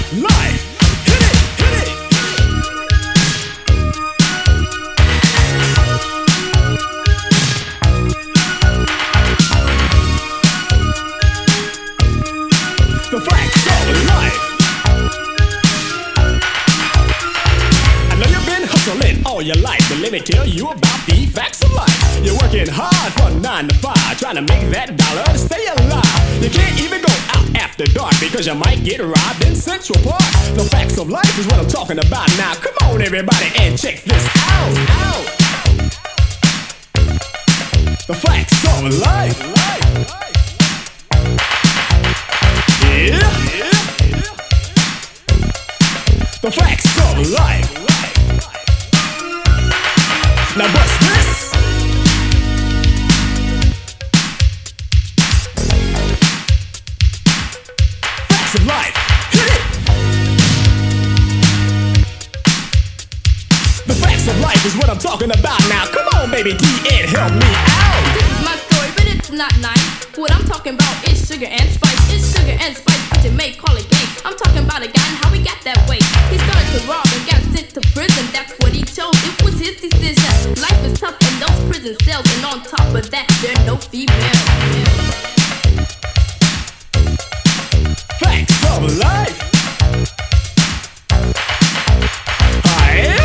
life. Hit it, hit it. The facts of life. I know you've been hustling all your life, but let me tell you about the facts of life. You're working hard from 9 to 5, trying to make that dollar to stay alive. You can't even go out after dark because you might get robbed in Central Park. The facts of life is what I'm talking about now. Come on, everybody, and check this out. The facts of life. Yeah. The facts of life. Now bust this. Facts of life. Hit it. The facts of life is what I'm talking about now. Come on, baby D, and help me out. This is my story, but it's not nice. What I'm talking about is sugar and spice. It's sugar and spice, but you may call it game. I'm talking about a guy and how he got that way. He started to rob and got sent to prison. That's what he chose. It was his decision. Life is tough in those prison cells, and on top of that, there are no females. Facts of life. Hi.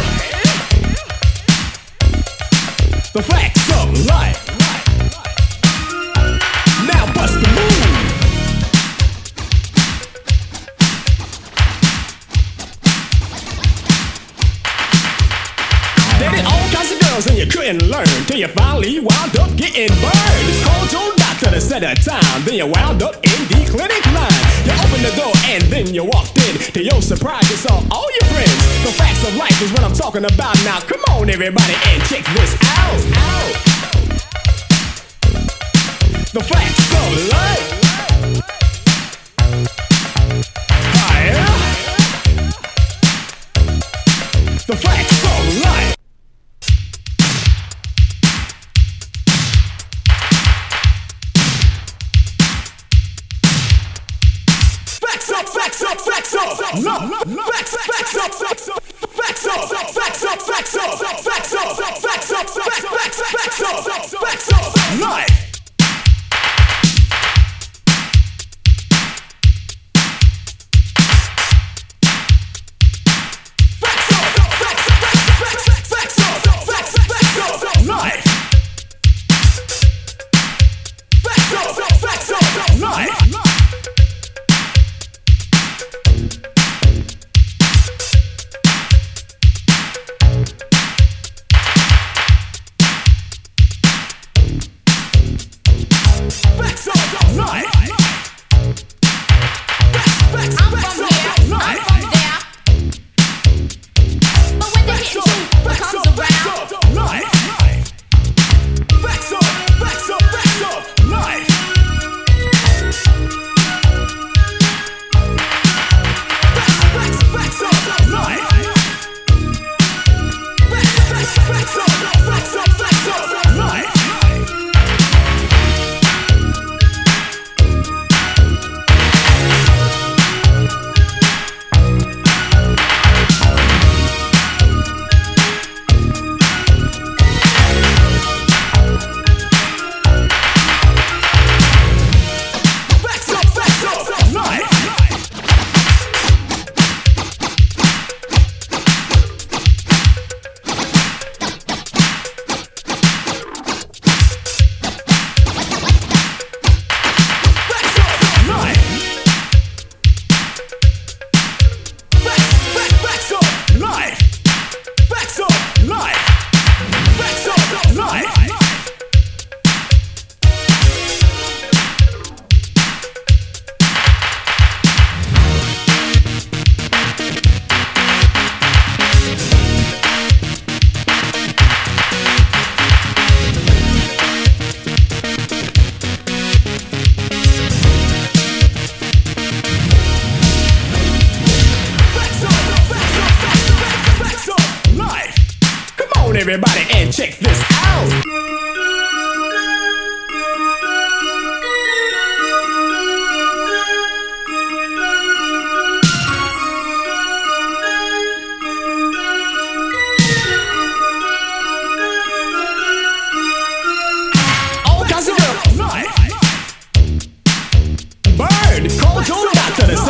The facts of life. Now bust the move. Dated all kinds of girls and you couldn't learn till you finally wound up getting burned. Called your doctor to set a time, then you wound up in the clinic line. You opened the door and then you walked in. To your surprise, you saw all your friends. The facts of life is what I'm talking about now. Come on, everybody, and check this out. The facts of life. Higher. The facts of life. Facts up, facts up, facts up. No, facts up, facts up, facts up, facts up, facts up, facts up, facts up, facts up, facts up, life. Everybody, and check this out.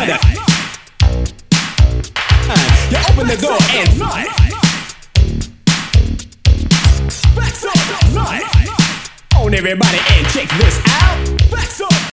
it. You open the door and fly. Facts up, night. On everybody and check this out. Facts up.